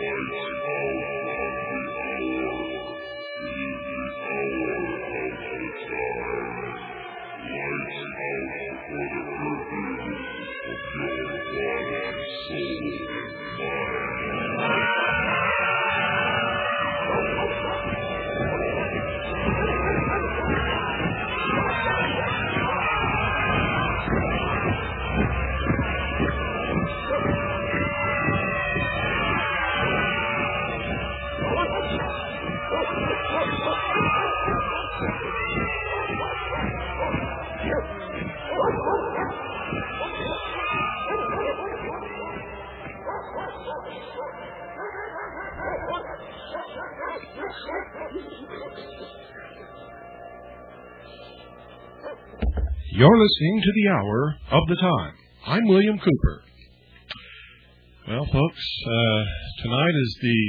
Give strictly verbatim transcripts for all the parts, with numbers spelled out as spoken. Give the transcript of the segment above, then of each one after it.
You're listening to the Hour of the Time. I'm William Cooper. Well, folks, uh, tonight is the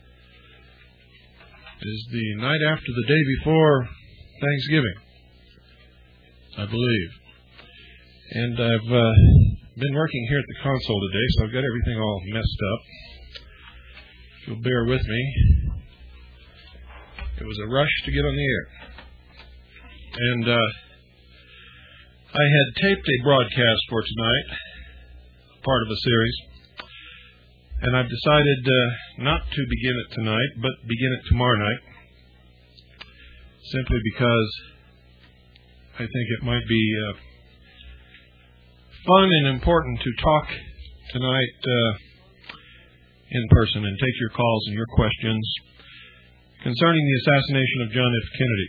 is the night after the day before Thanksgiving, I believe. And I've uh, been working here at the console today, so I've got everything all messed up. If you'll bear with me. It was a rush to get on the air. And uh, I had taped a broadcast for tonight, part of a series, and I've decided uh, not to begin it tonight, but begin it tomorrow night, simply because I think it might be uh, fun and important to talk tonight uh, in person and take your calls and your questions concerning the assassination of John F. Kennedy.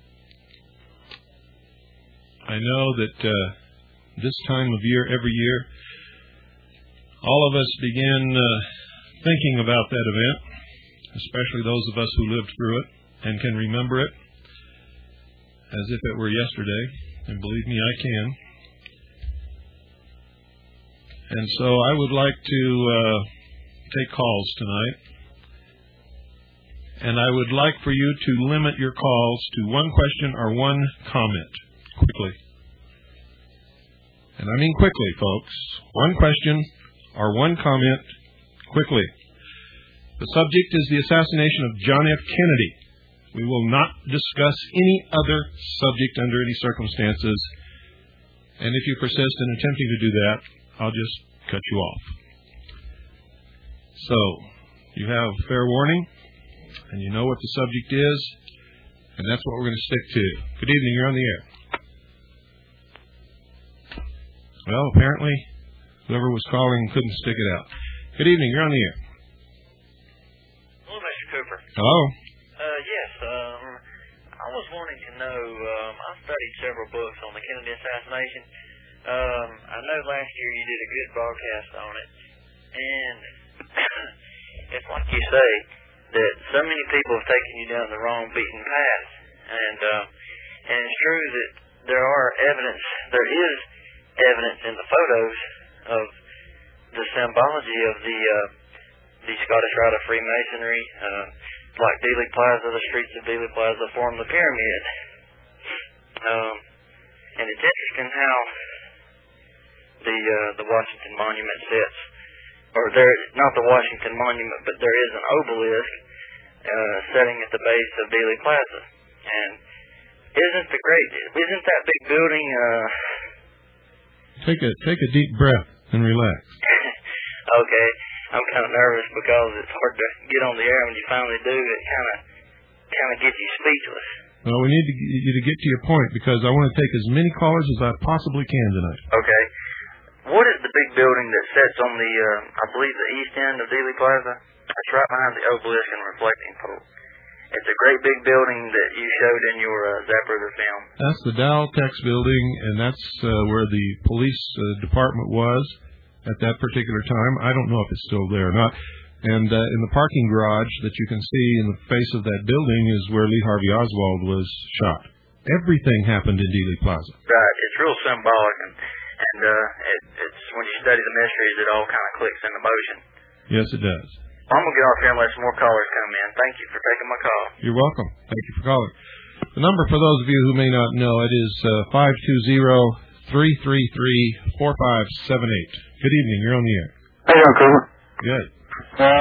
I know that uh, this time of year, every year, all of us begin uh, thinking about that event, especially those of us who lived through it and can remember it as if it were yesterday, and believe me, I can. And so I would like to uh, take calls tonight, and I would like for you to limit your calls to one question or one comment. Quickly. And I mean quickly, folks. One question or one comment, quickly. The subject is the assassination of John F. Kennedy. We will not discuss any other subject under any circumstances. And if you persist in attempting to do that, I'll just cut you off. So, you have fair warning, and you know what the subject is, and that's what we're going to stick to. Good evening, you're on the air. Well, apparently, whoever was calling couldn't stick it out. Good evening. You're on the air. Hello, Mister Cooper. Hello. Uh, yes. Um, I was wanting to know. Um, I studied several books on the Kennedy assassination. Um, I know last year you did a good broadcast on it, and it's like you say that so many people have taken you down the wrong beaten path, and uh, and it's true that there are evidence. There is. evidence in the photos of the symbology of the uh, the Scottish Rite of Freemasonry, uh, like Dealey Plaza, the streets of Dealey Plaza form the pyramid. Um, and it's interesting how the uh, the Washington Monument sits, or there not the Washington Monument, but there is an obelisk uh, sitting at the base of Dealey Plaza. And isn't the great isn't that big building? Uh, Take a take a deep breath and relax. Okay, I'm kind of nervous because it's hard to get on the air when you finally do. It kind of kind of gets you speechless. Well, we need to get you to get to your point because I want to take as many callers as I possibly can tonight. Okay, what is the big building that sits on the uh, I believe the east end of Dealey Plaza? It's right behind the obelisk and reflecting pole. It's a great big building that you showed in your uh, Zapruder film. That's the Dow Tex building, and that's uh, where the police uh, department was at that particular time. I don't know if it's still there or not. And uh, in the parking garage that you can see in the face of that building is where Lee Harvey Oswald was shot. Everything happened in Dealey Plaza. Right. It's real symbolic, and, and uh, it, it's when you study the mysteries, it all kind of clicks into motion. Yes, it does. I'm going to get off here and let some more callers come in. Thank you for taking my call. You're welcome. Thank you for calling. The number for those of you who may not know, it is uh, five two zero, three three three, four five seven eight. Good evening. You're on the air. How you doing, Cooper? Good. Uh,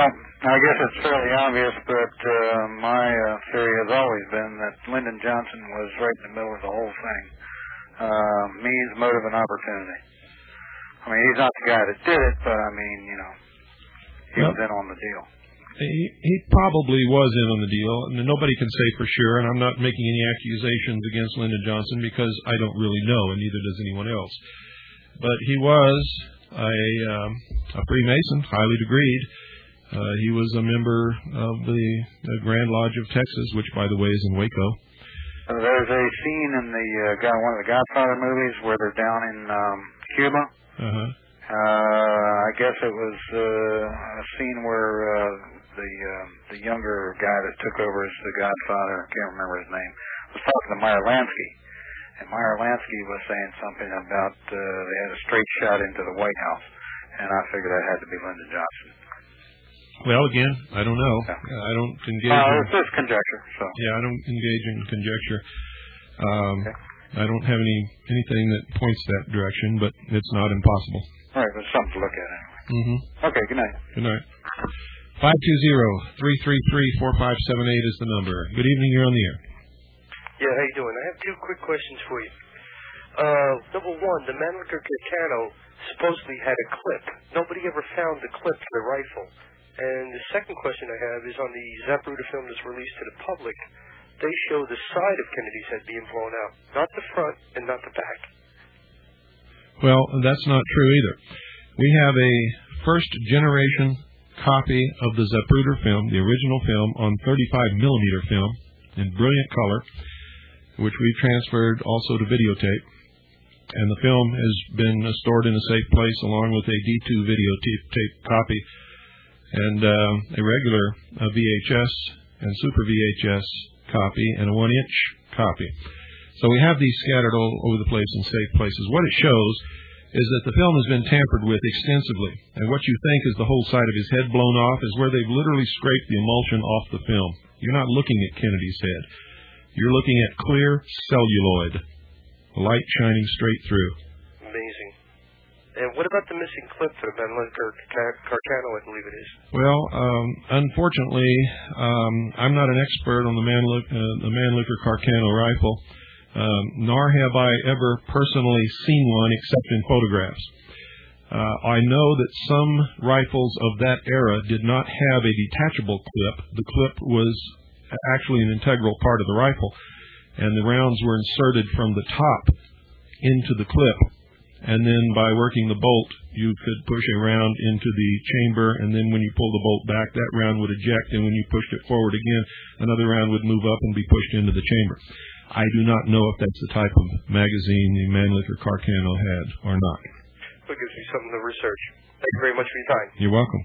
I guess it's fairly obvious, but uh, my uh, theory has always been that Lyndon Johnson was right in the middle of the whole thing. Uh, means, motive, and opportunity. I mean, he's not the guy that did it, but I mean, you know, he well, was in on the deal. He, he probably was in on the deal, and nobody can say for sure, and I'm not making any accusations against Lyndon Johnson because I don't really know, and neither does anyone else. But he was a, um, a Freemason, highly degreed. Uh, he was a member of the, the Grand Lodge of Texas, which, by the way, is in Waco. Uh, there's a scene in the uh, one of the Godfather movies where they're down in um, Cuba. Uh-huh. Uh, I guess it was uh, a scene where uh, the uh, the younger guy that took over as the Godfather, I can't remember his name, was talking to Meyer Lansky. And Meyer Lansky was saying something about uh, they had a straight shot into the White House. And I figured that had to be Lyndon Johnson. Well, again, I don't know. Yeah. I don't engage uh, in... It's just conjecture. So. Yeah, I don't engage in conjecture. Um, okay. I don't have any anything that points that direction, but it's not impossible. All right, but something to look at anyway. Mm-hmm. Okay, good night. Good night. five two zero, three three three, four five seven eight is the number. Good evening, you're on the air. Yeah, how you doing? I have two quick questions for you. Uh, number one, the Mannlicher Carcano supposedly had a clip. Nobody ever found the clip for the rifle. And the second question I have is on the Zapruder film that's released to the public, they show the side of Kennedy's head being blown out, not the front and not the back. Well, that's not true either. We have a first-generation copy of the Zapruder film, the original film, on thirty-five millimeter film in brilliant color, which we transferred also to videotape. And the film has been stored in a safe place along with a D two videotape copy and uh, a regular uh, V H S and Super V H S copy and a one-inch copy. So we have these scattered all over the place in safe places. What it shows is that the film has been tampered with extensively, and what you think is the whole side of his head blown off is where they've literally scraped the emulsion off the film. You're not looking at Kennedy's head. You're looking at clear celluloid, light shining straight through. Amazing. And what about the missing clip for the Mannlicher Carcano, I believe it is? Well, um, unfortunately, um, I'm not an expert on the Mannlicher, uh, the Mannlicher Carcano rifle, um, nor have I ever personally seen one except in photographs. Uh, I know that some rifles of that era did not have a detachable clip. The clip was actually an integral part of the rifle, and the rounds were inserted from the top into the clip. And then by working the bolt, you could push a round into the chamber, and then when you pull the bolt back, that round would eject, and when you pushed it forward again, another round would move up and be pushed into the chamber. I do not know if that's the type of magazine the Mannlicher Carcano had or not. That gives me something to research. Thank you very much for your time. You're welcome.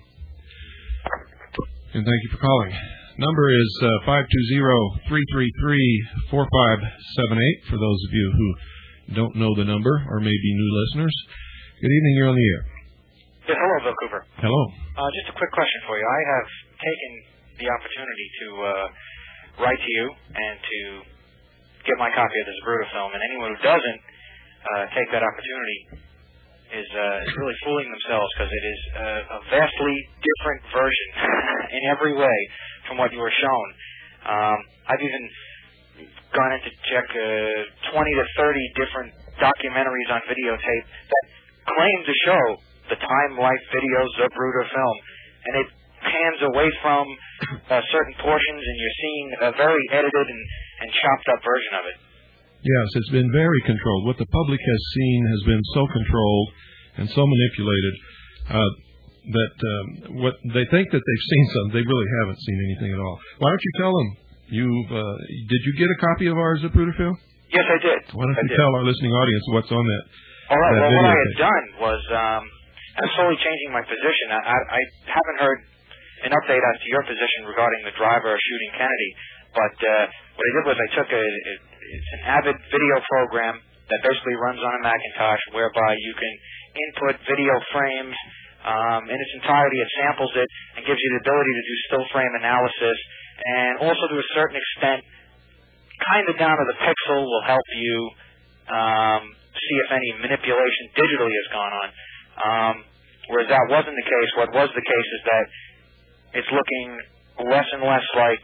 And thank you for calling. Number is uh, five two zero, three three three, four five seven eight for those of you who don't know the number or may be new listeners. Good evening, you're on the air. Yes, hello, Bill Cooper. Hello. Uh, just a quick question for you. I have taken the opportunity to uh, write to you and to get my copy of the Zapruder film, and anyone who doesn't uh, take that opportunity is, uh, is really fooling themselves, because it is uh, a vastly different version in every way from what you were shown. Um, I've even gone in to check uh, twenty to thirty different documentaries on videotape that claim to show the time-life video Zapruder film, and it pans away from uh, certain portions, and you're seeing a very edited and, and chopped-up version of it. Yes, it's been very controlled. What the public has seen has been so controlled and so manipulated uh, that um, what they think that they've seen something, they really haven't seen anything at all. Why don't you tell them? You've uh, did you get a copy of our Zapruder film? Yes, I did. Why don't I you did. tell our listening audience what's on that? All right. That well, what I had tape. done was um, I'm slowly changing my position. I, I, I haven't heard an update as to your position regarding the driver shooting Kennedy, but uh, what I did was I took a, a it's an Avid video program that basically runs on a Macintosh, whereby you can input video frames um, in its entirety. It samples it and gives you the ability to do still frame analysis, and also to a certain extent, kind of down to the pixel, will help you um, see if any manipulation digitally has gone on. Um, whereas that wasn't the case. What was the case is that it's looking less and less like...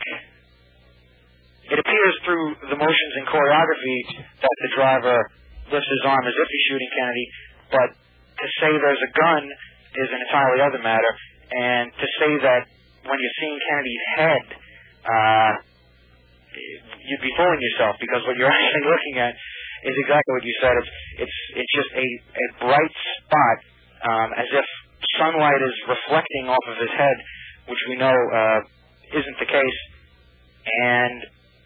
It appears through the motions and choreography that the driver lifts his arm as if he's shooting Kennedy, but to say there's a gun is an entirely other matter, and to say that when you're seeing Kennedy's head, uh, you'd be fooling yourself, because what you're actually looking at is exactly what you said. It's it's it's just a, a bright spot, um, as if sunlight is reflecting off of his head, which we know uh, isn't the case, and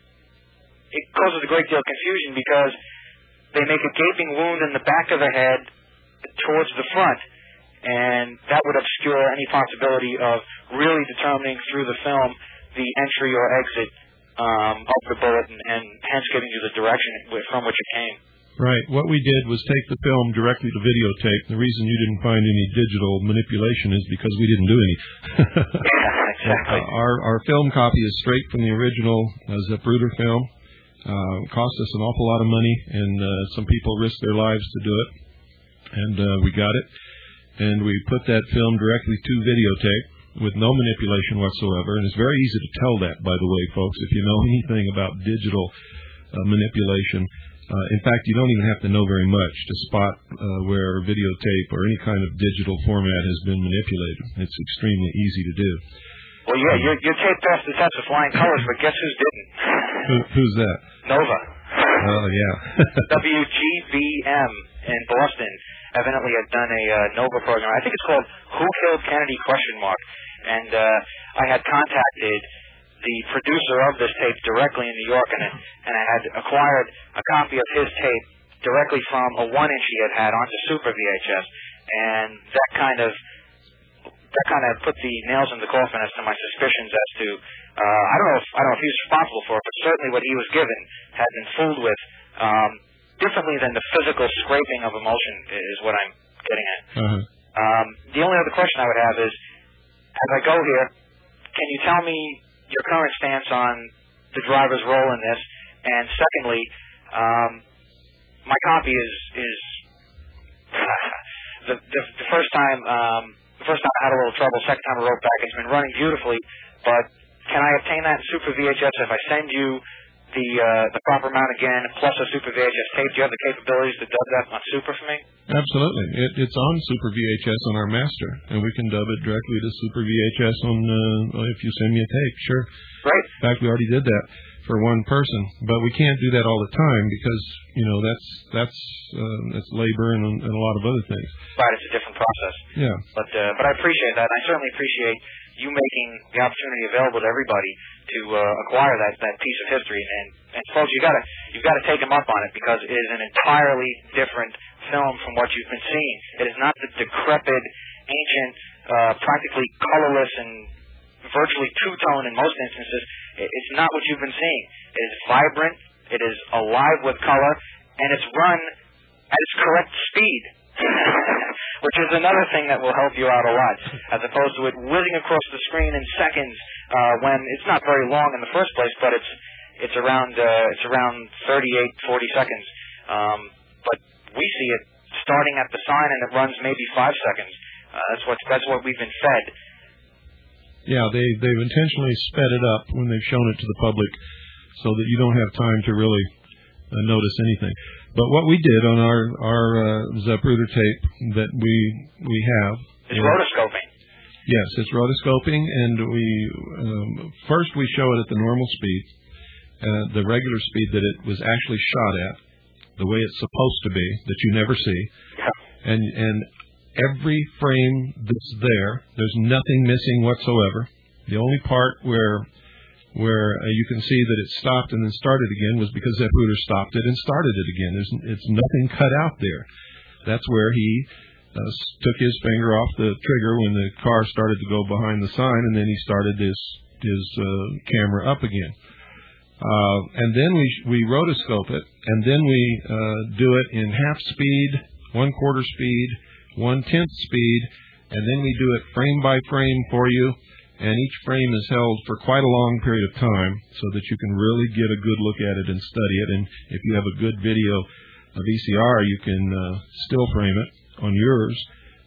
it causes a great deal of confusion because they make a gaping wound in the back of the head towards the front, and that would obscure any possibility of really determining through the film the entry or exit um, of the bullet, and, and hence giving you the direction from which it came. Right. What we did was take the film directly to videotape. The reason you didn't find any digital manipulation is because we didn't do any. Yeah, exactly. Uh, our, our film copy is straight from the original uh, Zapruder film. Uh, it cost us an awful lot of money, and uh, some people risked their lives to do it. And uh, we got it. And we put that film directly to videotape with no manipulation whatsoever. And it's very easy to tell that, by the way, folks, if you know anything about digital uh, manipulation. Uh, in fact, you don't even have to know very much to spot uh, where videotape or any kind of digital format has been manipulated. It's extremely easy to do. Well, yeah, your, your tape passed the test of flying colors, but guess who's didn't? Who, who's that? Nova. Oh, yeah. W G B M in Boston evidently had done a uh, Nova program. I think it's called Who Killed Kennedy, question mark. And uh, I had contacted the producer of this tape directly in New York, and, and I had acquired a copy of his tape directly from a one-inch he had had onto Super V H S, and that kind of that kind of put the nails in the coffin as to my suspicions as to uh, I don't know if I don't know if he was responsible for it, but certainly what he was given had been fooled with um, differently than the physical scraping of emulsion is what I'm getting at. Uh-huh. Um, the only other question I would have is, as I go here, can you tell me your current stance on the driver's role in this? And secondly, um, my copy is is the, the the first time um, the first time I had a little trouble. Second time I wrote back, it's been running beautifully. But can I obtain that in Super V H S if I send you the uh, the proper amount again, plus a Super V H S tape? Do you have the capabilities to dub that on Super for me? Absolutely. It, it's on Super V H S on our master, and we can dub it directly to Super V H S on uh, if you send me a tape. Sure. Great. In fact, we already did that for one person, but we can't do that all the time because you know that's that's uh, that's labor and, and a lot of other things. Right. It's a different process. Yeah. But uh, but I appreciate that. And I certainly appreciate you making the opportunity available to everybody to uh, acquire that, that piece of history. And, and folks, you gotta you've got to take them up on it because it is an entirely different film from what you've been seeing. It is not the decrepit, ancient, uh, practically colorless and virtually two-tone in most instances. It, it's not what you've been seeing. It is vibrant. It is alive with color, and it's run at its correct speed. Which is another thing that will help you out a lot, as opposed to it whizzing across the screen in seconds uh, when it's not very long in the first place, but it's it's around uh, it's around thirty-eight, forty seconds. Um, but we see it starting at the sign and it runs maybe five seconds. Uh, that's what that's what we've been fed. Yeah, they they've intentionally sped it up when they've shown it to the public, so that you don't have time to really uh, notice anything. But what we did on our our uh, Zapruder tape that we we have is rotoscoping. Yes, it's rotoscoping, and we um, first we show it at the normal speed, uh, the regular speed that it was actually shot at, the way it's supposed to be, that you never see, yeah. and and every frame that's there, there's nothing missing whatsoever. The only part where where uh, you can see that it stopped and then started again was because Zapruder stopped it and started it again. There's it's nothing cut out there. That's where he uh, took his finger off the trigger when the car started to go behind the sign, and then he started his his uh, camera up again. Uh, and then we we rotoscope it, and then we uh, do it in half speed, one quarter speed, one tenth speed, and then we do it frame by frame for you. And each frame is held for quite a long period of time so that you can really get a good look at it and study it. And if you have a good video, a V C R, you can uh, still frame it on yours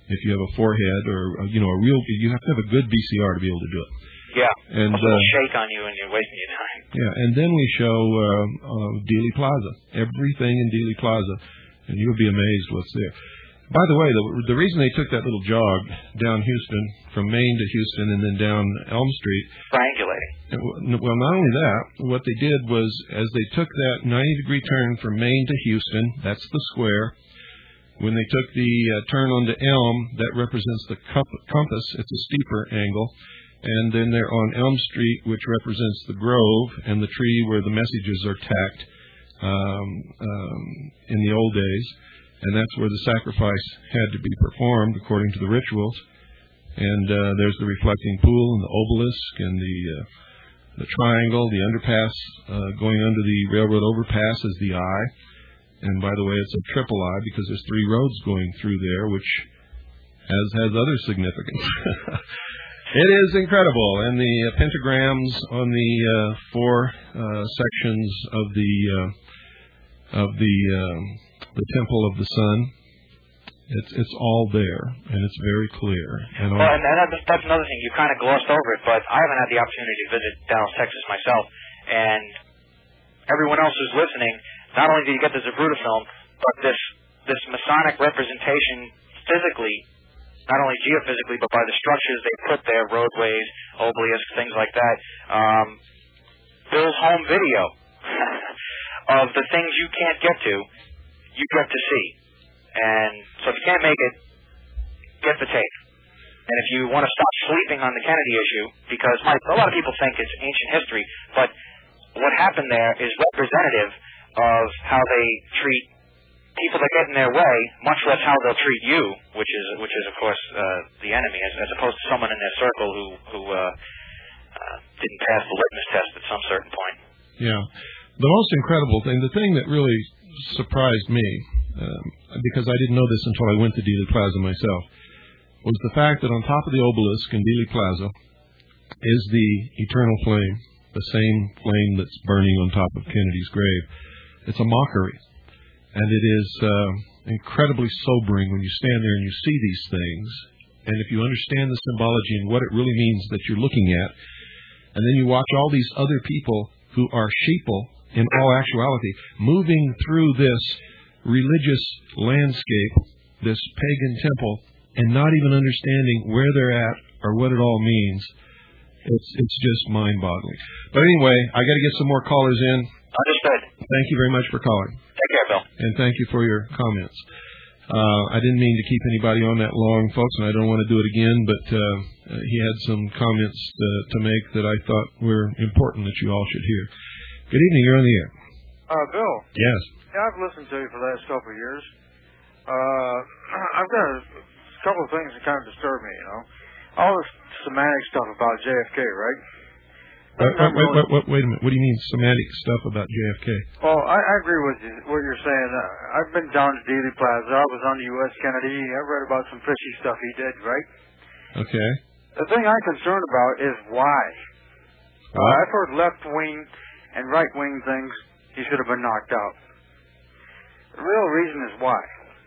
if you have a forehead or, you know, a real, you have to have a good V C R to be able to do it. Yeah, and a little uh, shake on you and you're wasting your time. Yeah, and then we show uh, uh, Dealey Plaza, everything in Dealey Plaza, and you'll be amazed what's there. By the way, the, the reason they took that little jog down Houston, from Maine to Houston and then down Elm Street. Triangulating. Well, not only that, what they did was, as they took that ninety degree turn from Maine to Houston, that's the square, when they took the uh, turn onto Elm, that represents the compass, it's a steeper angle, and then they're on Elm Street, which represents the grove and the tree where the messages are tacked um, um, in the old days. And that's where the sacrifice had to be performed according to the rituals. And uh, there's the reflecting pool and the obelisk and the uh, the triangle, the underpass uh, going under the railroad overpass is the eye. And by the way, it's a triple eye because there's three roads going through there, which has has other significance. It is incredible. And the uh, pentagrams on the uh, four uh, sections of the uh, of the uh, the Temple of the Sun. It's it's all there, and it's very clear. And well, and that's, that's another thing. You kind of glossed over it, but I haven't had the opportunity to visit Dallas, Texas myself. And everyone else who's listening, not only do you get the Zapruder film, but this this Masonic representation physically, not only geophysically, but by the structures they put there, roadways, obelisks, things like that. Um, Bill's home video of the things you can't get to, you get to see. And so if you can't make it, get the tape. And if you want to stop sleeping on the Kennedy issue, because my, a lot of people think it's ancient history, but what happened there is representative of how they treat people that get in their way, much less how they'll treat you, which is, which is of course, uh, the enemy, as, as opposed to someone in their circle who, who uh, uh, didn't pass the litmus test at some certain point. Yeah. The most incredible thing, the thing that really surprised me, um, because I didn't know this until I went to Dealey Plaza myself, was the fact that on top of the obelisk in Dealey Plaza is the eternal flame, the same flame that's burning on top of Kennedy's grave. It's a mockery. And it is uh, incredibly sobering when you stand there and you see these things. And if you understand the symbology and what it really means that you're looking at, and then you watch all these other people who are sheeple in all actuality, moving through this religious landscape, this pagan temple, and not even understanding where they're at or what it all means. It's it's just mind-boggling. But anyway, I got to get some more callers in. Understood. Thank you very much for calling. Take care, Bill. And thank you for your comments. Uh, I didn't mean to keep anybody on that long, folks, and I don't want to do it again, but uh, he had some comments to, to make that I thought were important that you all should hear. Good evening. You're on the air. Uh, Bill. Yes. Yeah, I've listened to you for the last couple of years. Uh, I've got a couple of things that kind of disturb me, you know. All this semantic stuff about J F K, right? Wait, wait, wait, wait, wait, wait a minute. What do you mean semantic stuff about J F K? Well, I, I agree with you, what you're saying. Uh, I've been down to Dealey Plaza. I was on the U S Kennedy. I read about some fishy stuff he did, right? Okay. The thing I'm concerned about is why. Uh, I've heard left-wing and right-wing things he should have been knocked out. The real reason is why.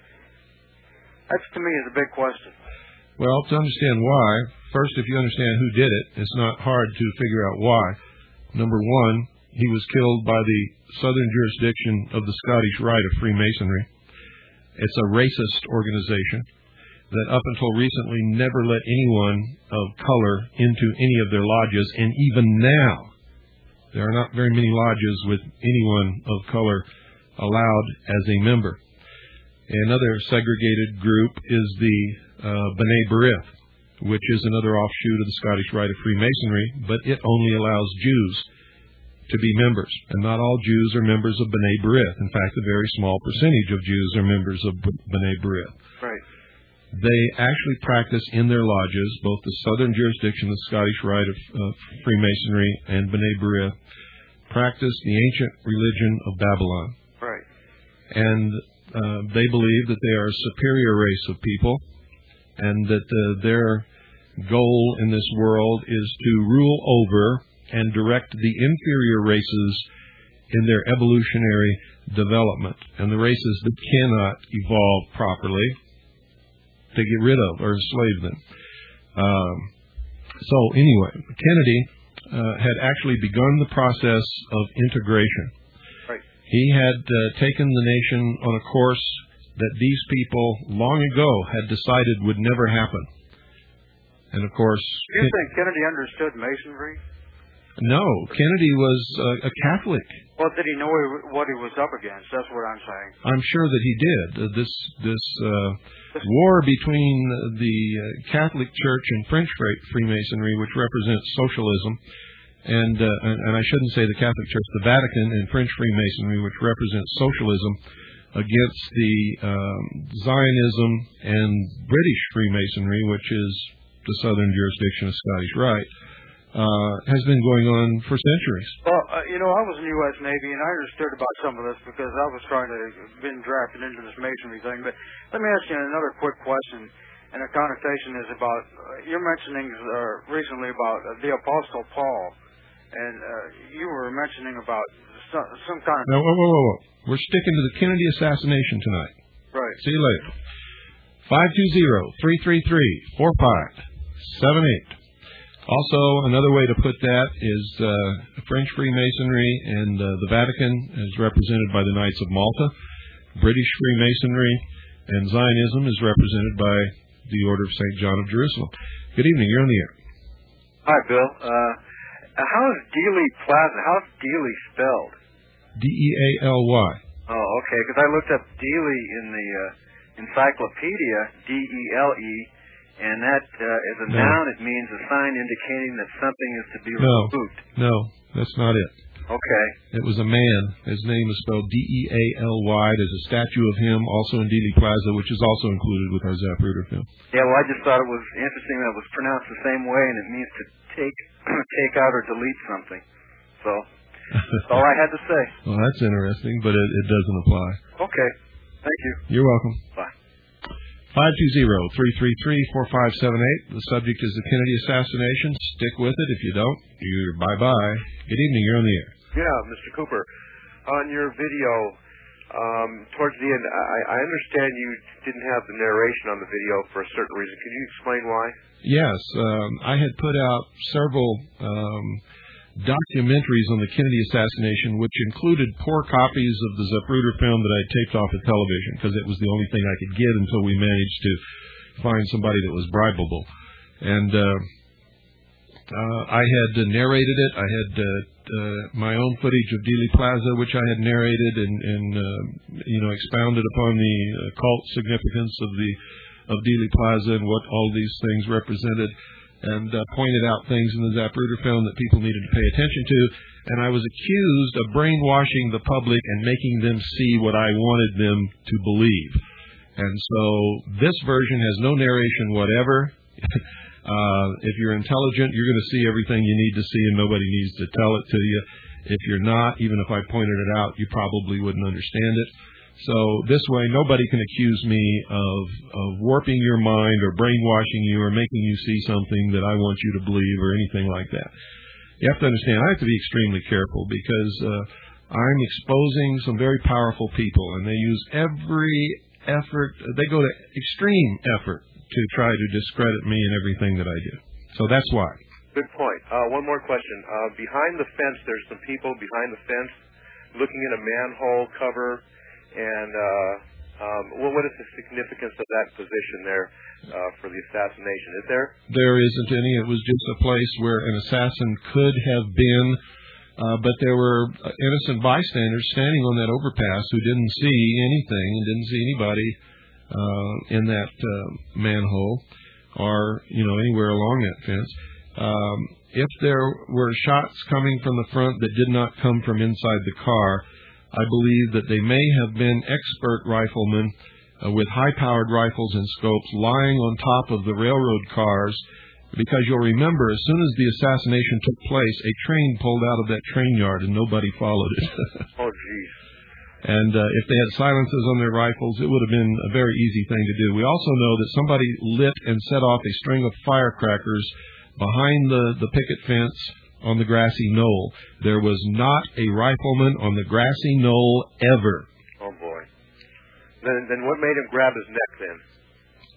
That, to me, is a big question. Well, to understand why, first, if you understand who did it, it's not hard to figure out why. Number one, he was killed by the southern jurisdiction of the Scottish Rite of Freemasonry. It's a racist organization that up until recently never let anyone of color into any of their lodges, and even now, there are not very many lodges with anyone of color allowed as a member. Another segregated group is the uh, B'nai B'rith, which is another offshoot of the Scottish Rite of Freemasonry, but it only allows Jews to be members. And not all Jews are members of B'nai B'rith. In fact, a very small percentage of Jews are members of B'nai B'rith. Right. They actually practice in their lodges, both the southern jurisdiction, the Scottish Rite of uh, Freemasonry, and B'nai B'rith, practice the ancient religion of Babylon. Right. And uh, they believe that they are a superior race of people, and that uh, their goal in this world is to rule over and direct the inferior races in their evolutionary development. And the races that cannot evolve properly, to get rid of or enslave them. Um, so anyway, Kennedy uh, had actually begun the process of integration. Right. He had uh, taken the nation on a course that these people long ago had decided would never happen. And of course... Do you think Kennedy understood Masonry? No, Kennedy was uh, a Catholic. Well, did he know what he was up against? That's what I'm saying. I'm sure that he did. Uh, this this uh, war between the uh, Catholic Church and French Freemasonry, which represents socialism, and, uh, and and I shouldn't say the Catholic Church, the Vatican and French Freemasonry, which represents socialism, against the um, Zionism and British Freemasonry, which is the southern jurisdiction of Scottish Rite, uh, has been going on for centuries. Well, uh, you know, I was in the U S Navy, and I understood about some of this because I was trying to been drafted into this Masonry thing. But let me ask you another quick question, and the connotation is about, uh, you're mentioning uh, recently about uh, the Apostle Paul, and uh, you were mentioning about some, some kind of... No, whoa, whoa, whoa, whoa. We're sticking to the Kennedy assassination tonight. Right. See you later. five two zero, three three three, four five seven eight. Also, another way to put that is uh, French Freemasonry and uh, the Vatican is represented by the Knights of Malta. British Freemasonry and Zionism is represented by the Order of Saint John of Jerusalem. Good evening. You're on the air. Hi, Bill. Uh, how is Dealey Plaza? How's Dealey spelled? D E A L Y. Oh, okay. Because I looked up Dealey in the uh, encyclopedia, D E L E, and that uh, as a no. noun it means a sign indicating that something is to be no. removed. No, that's not it. Okay. It was a man. His name is spelled D E A L Y. There's a statue of him also in Dealey Plaza, which is also included with our Zapruder film. Yeah, well, I just thought it was interesting that it was pronounced the same way, and it means to take take out or delete something. So that's all I had to say. Well, that's interesting, but it, it doesn't apply. Okay. Thank you. You're welcome. Bye. five two zero, three three three, four five seven eight. The subject is the Kennedy assassination. Stick with it. If you don't, you're bye-bye. Good evening. You're on the air. Yeah, Mister Cooper. On your video, um, towards the end, I, I understand you didn't have the narration on the video for a certain reason. Could you explain why? Yes. Um, I had put out several um, documentaries on the Kennedy assassination, which included poor copies of the Zapruder film that I had taped off at television, because it was the only thing I could get until we managed to find somebody that was bribable. And uh, uh, I had uh, narrated it. I had uh, uh, my own footage of Dealey Plaza, which I had narrated and, and uh, you know, expounded upon the occult significance of the of Dealey Plaza and what all these things represented, and uh, pointed out things in the Zapruder film that people needed to pay attention to. And I was accused of brainwashing the public and making them see what I wanted them to believe. And so this version has no narration whatever. uh, if you're intelligent, you're going to see everything you need to see, and nobody needs to tell it to you. If you're not, even if I pointed it out, you probably wouldn't understand it. So this way, nobody can accuse me of, of warping your mind or brainwashing you or making you see something that I want you to believe or anything like that. You have to understand, I have to be extremely careful because uh, I'm exposing some very powerful people, and they use every effort, they go to extreme effort to try to discredit me and everything that I do. So that's why. Good point. Uh, one more question. Uh, behind the fence, there's some people behind the fence looking at a manhole cover. And uh, um, well, what is the significance of that position there uh, for the assassination? Is there? There isn't any. It was just a place where an assassin could have been, uh, but there were innocent bystanders standing on that overpass who didn't see anything and didn't see anybody uh, in that uh, manhole or, you know, anywhere along that fence. Um, if there were shots coming from the front that did not come from inside the car, I believe that they may have been expert riflemen uh, with high-powered rifles and scopes lying on top of the railroad cars, because you'll remember, as soon as the assassination took place, a train pulled out of that train yard and nobody followed it. Oh, geez. And uh, if they had silencers on their rifles, it would have been a very easy thing to do. We also know that somebody lit and set off a string of firecrackers behind the, the picket fence on the grassy knoll. There was not a rifleman on the grassy knoll ever. Oh, boy. Then then what made him grab his neck then?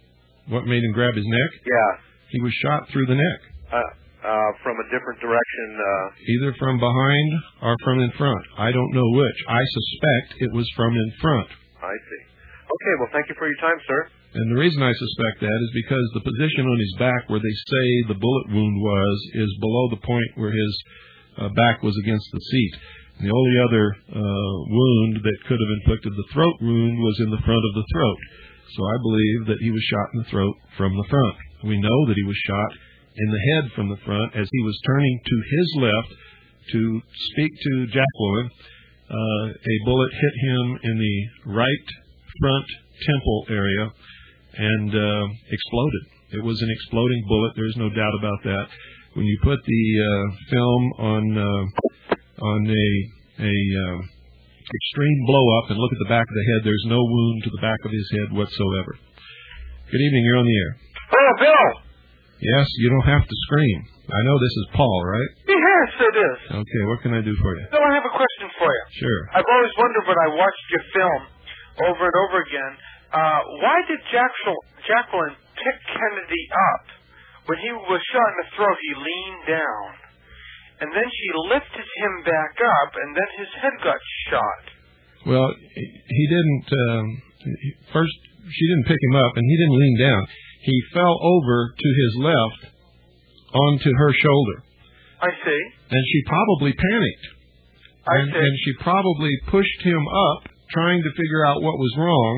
What made him grab his neck? Yeah. He was shot through the neck. Uh, uh, from a different direction. Uh... Either from behind or from in front. I don't know which. I suspect it was from in front. I see. Okay, well, thank you for your time, sir. And the reason I suspect that is because the position on his back where they say the bullet wound was is below the point where his uh, back was against the seat. And the only other uh, wound that could have inflicted the throat wound was in the front of the throat. So I believe that he was shot in the throat from the front. We know that he was shot in the head from the front as he was turning to his left to speak to Jacqueline. Uh, a bullet hit him in the right front temple area and uh, exploded. It was an exploding bullet. There's no doubt about that. When you put the uh, film on uh, on a a uh, extreme blow up and look at the back of the head, there's no wound to the back of his head whatsoever. Good evening. You're on the air. Oh, Bill. Yes, you don't have to scream. I know this is Paul, right? Yes, it is. Okay, what can I do for you? Bill, I have a question for you. Sure. I've always wondered when I watched your film over and over again, uh, why did Jacqueline pick Kennedy up? When he was shot in the throat, he leaned down. And then she lifted him back up, and then his head got shot. Well, he didn't... Um, first, she didn't pick him up, and he didn't lean down. He fell over to his left onto her shoulder. I see. And she probably panicked. I and, see. And she probably pushed him up, trying to figure out what was wrong.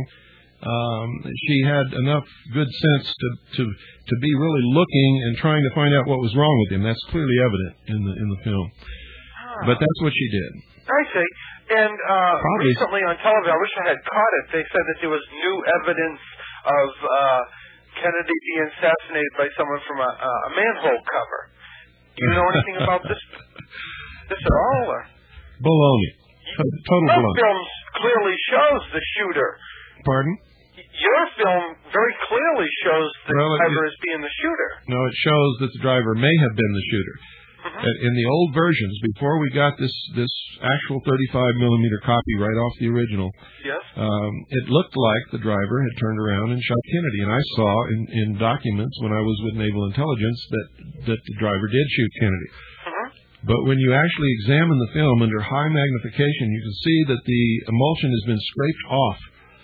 Um, she had enough good sense to, to to be really looking and trying to find out what was wrong with him. That's clearly evident in the in the film. Ah. But that's what she did. I see. And uh, Probably. recently on television, I wish I had caught it, they said that there was new evidence of uh, Kennedy being assassinated by someone from a, a manhole cover. Do you know anything about this this at all? Or? Baloney. Total Your baloney. film clearly shows the shooter. Pardon? Your film very clearly shows the Well, it- driver as being the shooter. No, it shows that the driver may have been the shooter. Mm-hmm. Uh, In the old versions, before we got this this actual thirty-five millimeter copy right off the original, Yes. um, it looked like the driver had turned around and shot Kennedy. And I saw in, in documents when I was with Naval Intelligence that, that the driver did shoot Kennedy. Mm-hmm. But when you actually examine the film under high magnification, you can see that the emulsion has been scraped off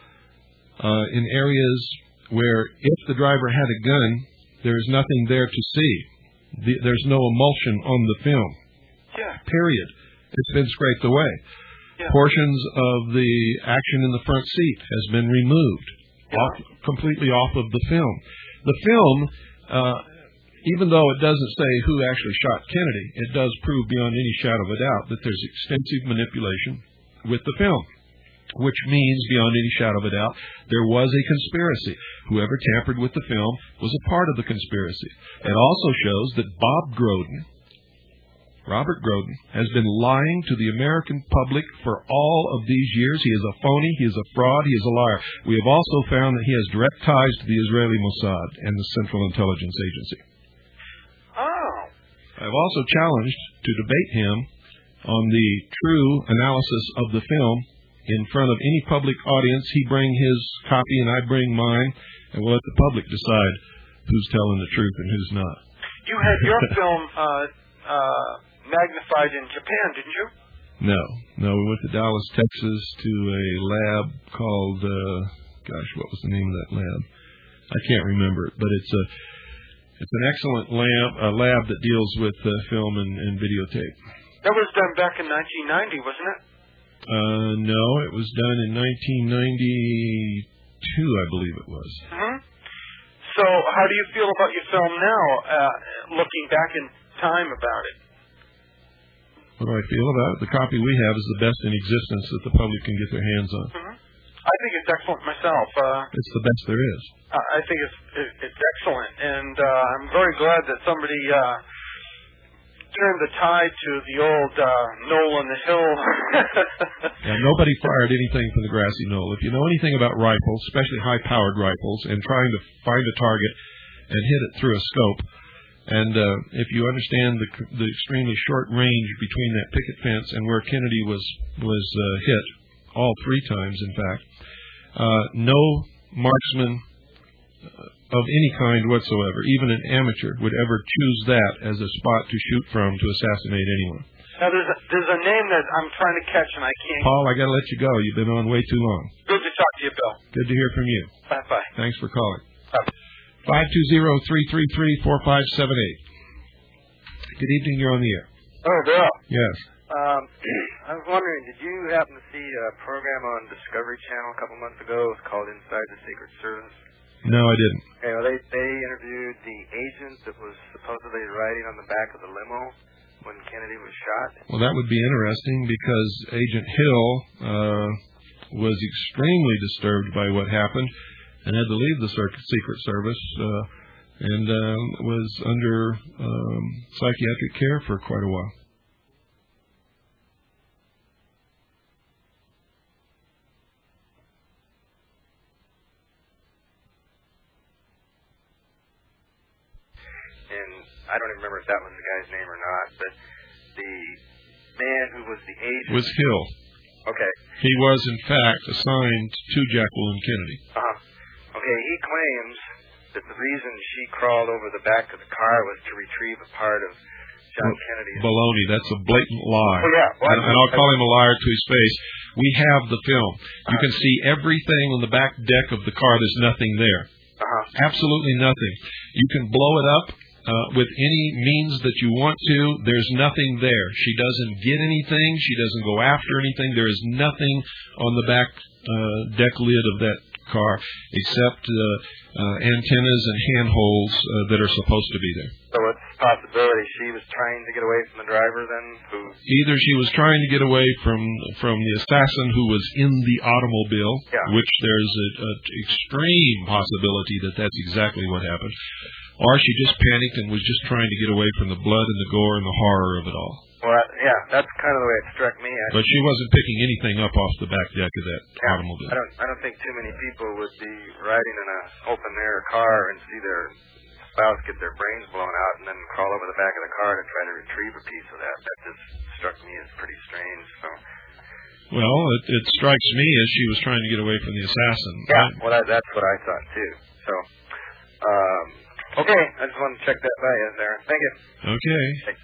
uh, in areas where if the driver had a gun, there is nothing there to see. The, there's no emulsion on the film. Yeah. Period. It's been scraped away. Yeah. Portions of the action in the front seat has been removed, Yeah. off, completely off of the film. The film, uh, even though it doesn't say who actually shot Kennedy, it does prove beyond any shadow of a doubt that there's extensive manipulation with the film, which means beyond any shadow of a doubt there was a conspiracy. Whoever tampered with the film was a part of the conspiracy. It also shows that Bob Groden, Robert Groden, has been lying to the American public for all of these years. He is a phony, he is a fraud, he is a liar. We have also found that he has direct ties to the Israeli Mossad and the Central Intelligence Agency. Oh. I've also challenged to debate him on the true analysis of the film in front of any public audience. He bring his copy and I bring mine, and we'll let the public decide who's telling the truth and who's not. You had your film uh, uh, magnified in Japan, didn't you? No, no. We went to Dallas, Texas, to a lab called, uh, gosh, what was the name of that lab? I can't remember it, but it's a it's an excellent lab, a lab that deals with uh, film and, and videotape. That was done back in nineteen ninety, wasn't it? Uh, no, it was done in nineteen ninety-two, I believe it was. Mm-hmm. So, how do you feel about your film now, uh, looking back in time about it? What do I feel about it? The copy we have is the best in existence that the public can get their hands on. Mm-hmm. I think it's excellent myself. Uh, It's the best there is. I think it's it, it's excellent, and uh, I'm very glad that somebody uh, turned the tide to the old uh, knoll on the hill. Yeah, nobody fired anything from the grassy knoll. If you know anything about rifles, especially high-powered rifles, and trying to find a target and hit it through a scope, and uh, if you understand the, the extremely short range between that picket fence and where Kennedy was was uh, hit, all three times, in fact, uh, no marksman of any kind whatsoever, even an amateur, would ever choose that as a spot to shoot from to assassinate anyone. Now, there's a, there's a name that I'm trying to catch, and I can't. Paul, I got to let you go. You've been on way too long. Good to talk to you, Bill. Good to hear from you. Bye-bye. Thanks for calling. Bye. five two zero, three three three, four five seven eight. Good evening. You're on the air. Oh, Bill. Yes. Um, I was wondering, did you happen to see a program on Discovery Channel a couple months ago? It was called Inside the Secret Service. No, I didn't. Okay, well, they, they interviewed the agent that was supposedly riding on the back of the limo when Kennedy was shot. Well, that would be interesting because Agent Hill uh, was extremely disturbed by what happened and had to leave the Secret Service uh, and uh, was under um, psychiatric care for quite a while. I don't even remember if that was the guy's name or not, but the man who was the agent was Hill. Okay. He was, in fact, assigned to Jacqueline Kennedy. Uh-huh. Okay, he claims that the reason she crawled over the back of the car was to retrieve a part of John well, Kennedy's... Baloney. That's a blatant lie. Oh, yeah. Well, and, and I'll call him a liar to his face. We have the film. You uh-huh. can see everything on the back deck of the car. There's nothing there. Uh-huh. Absolutely nothing. You can blow it up. Uh, with any means that you want to, there's nothing there. She doesn't get anything. She doesn't go after anything. There is nothing on the back uh, deck lid of that car except uh, uh, antennas and handholds uh, that are supposed to be there. So it's a possibility she was trying to get away from the driver then? Who... Either she was trying to get away from from the assassin who was in the automobile, yeah. which there's an extreme possibility that that's exactly what happened. Or she just panicked and was just trying to get away from the blood and the gore and the horror of it all. Well, yeah, that's kind of the way it struck me. I but she wasn't picking anything up off the back deck of that yeah, automobile. I don't, I don't think too many people would be riding in an open-air car and see their spouse get their brains blown out and then crawl over the back of the car to try to retrieve a piece of that. That just struck me as pretty strange. So. Well, it, it strikes me as she was trying to get away from the assassin. Yeah, I, well, that, that's what I thought, too. So, um... okay, I just wanted to check that by you there. Thank you. Okay. Thanks.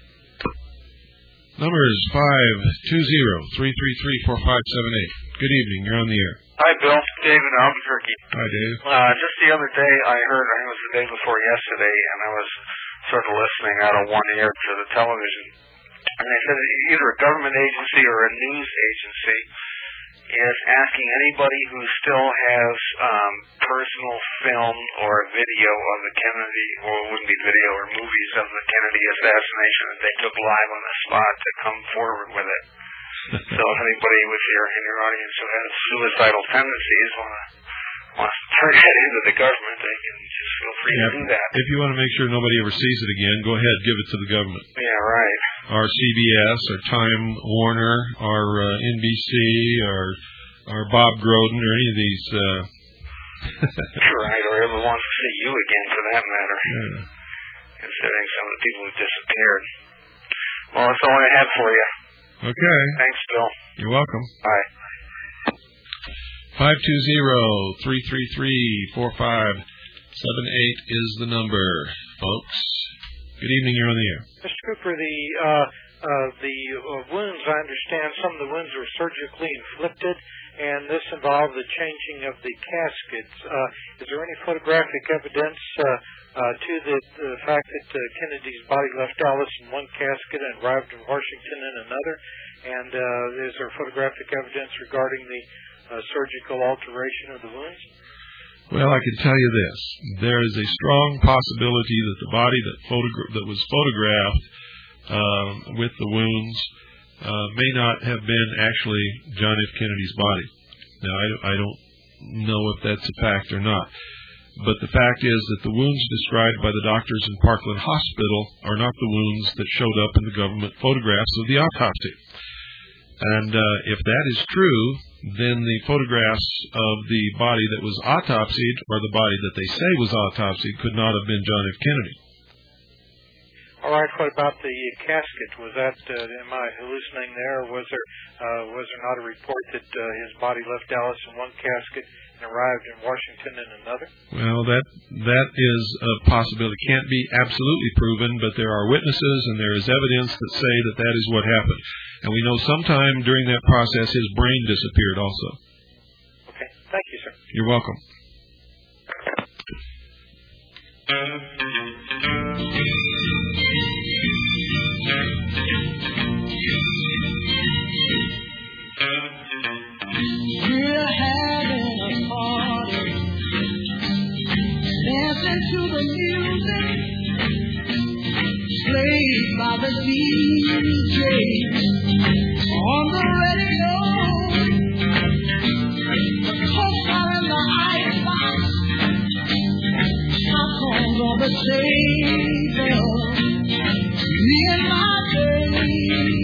Number is five two zero, three three three, four five seven eight. Good evening. You're on the air. Hi, Bill. Dave in Albuquerque. Hi, Dave. Uh, just the other day, I heard, I think it was the day before yesterday, and I was sort of listening out of one ear to the television, and they said that either a government agency or a news agency is asking anybody who still has um, personal film or video of the Kennedy, or it wouldn't be video, or movies of the Kennedy assassination that they took live on the spot to come forward with it. So if anybody with your in your audience who has suicidal tendencies want to wants to turn that into the government, they can just feel free yeah, to do that. If you want to make sure nobody ever sees it again, go ahead, give it to the government. Yeah, right. Our C B S, our Time Warner, our uh, N B C, our our Bob Groden, or any of these. Uh... right, or ever wants to see you again, for that matter. Yeah. Considering some of the people who disappeared. Well, that's all I had for you. Okay. Thanks, Bill. You're welcome. Bye. Five two zero three three three four five seven eight is the number, folks. Good evening. You're on the air. Mister Cooper, the uh, uh, the uh, wounds, I understand some of the wounds were surgically inflicted, and this involved the changing of the caskets. Uh, is there any photographic evidence uh, uh, to the, the fact that uh, Kennedy's body left Dallas in one casket and arrived in Washington in another? And uh, is there photographic evidence regarding the uh, surgical alteration of the wounds? Well, I can tell you this. There is a strong possibility that the body that, photogra- that was photographed uh, with the wounds uh, may not have been actually John F. Kennedy's body. Now, I, I don't know if that's a fact or not. But the fact is that the wounds described by the doctors in Parkland Hospital are not the wounds that showed up in the government photographs of the autopsy. And uh, if that is true, then the photographs of the body that was autopsied, or the body that they say was autopsied, could not have been John F. Kennedy. All right. What about the casket? Was that? Uh, am I hallucinating there? Or was there? Uh, was there not a report that uh, his body left Dallas in one casket and and arrived in Washington in another? Well, that that is a possibility. It can't be absolutely proven, but there are witnesses and there is evidence that say that that is what happened. And we know sometime during that process his brain disappeared also. Okay. Thank you, sir. You're welcome. We're having a party, dancing to the music, played by the D J on the radio. The Coke are in the icebox, popcorn's on the table. Me and my baby,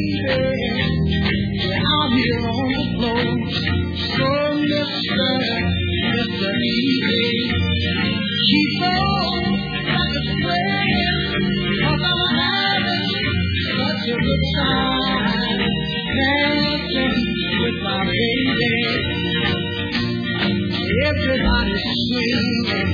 we're out here on the floor. So Mister Mister Easy, keep on like a friend, 'cause I'm having such a good time dancing with my baby. Everybody's swinging,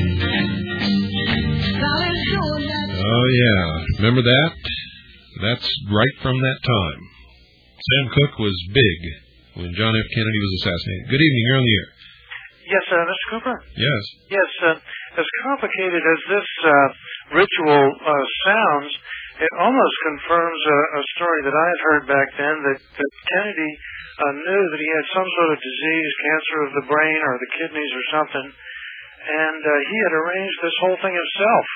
now enjoying that. Oh yeah, remember that? That's right from that time. Sam Cooke was big when John F. Kennedy was assassinated. Good evening, you're on the air. Yes, uh, Mister Cooper? Yes. Yes, uh, as complicated as this uh, ritual uh, sounds, it almost confirms a, a story that I had heard back then, that, that Kennedy uh, knew that he had some sort of disease, cancer of the brain or the kidneys or something, and uh, he had arranged this whole thing himself.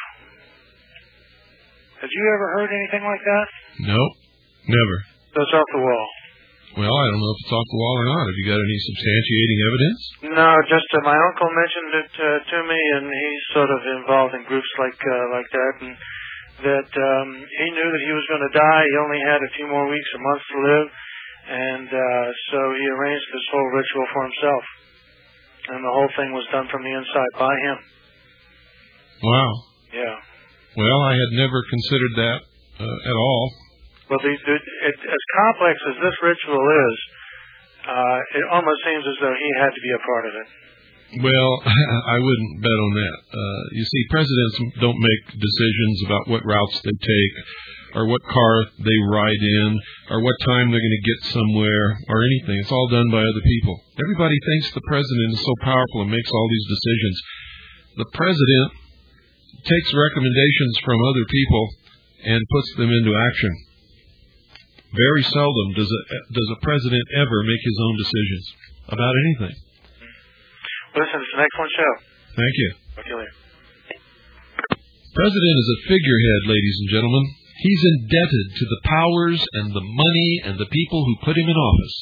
Had you ever heard anything like that? No, never. That's off the wall. Well, I don't know if it's off the wall or not. Have you got any substantiating evidence? No, just uh, my uncle mentioned it uh, to me, and he's sort of involved in groups like uh, like that, and that um, he knew that he was going to die. He only had a few more weeks, a month to live, and uh, so he arranged this whole ritual for himself, and the whole thing was done from the inside by him. Wow. Yeah. Well, I had never considered that uh, at all. Well, the, the, it, as complex as this ritual is, uh, it almost seems as though he had to be a part of it. Well, I wouldn't bet on that. Uh, you see, presidents don't make decisions about what routes they take, or what car they ride in, or what time they're going to get somewhere, or anything. It's all done by other people. Everybody thinks the president is so powerful and makes all these decisions. The president takes recommendations from other people and puts them into action. Very seldom does a, does a president ever make his own decisions about anything. Listen, it's an excellent show. Thank you. Talk to you later. President is a figurehead, ladies and gentlemen. He's indebted to the powers and the money and the people who put him in office.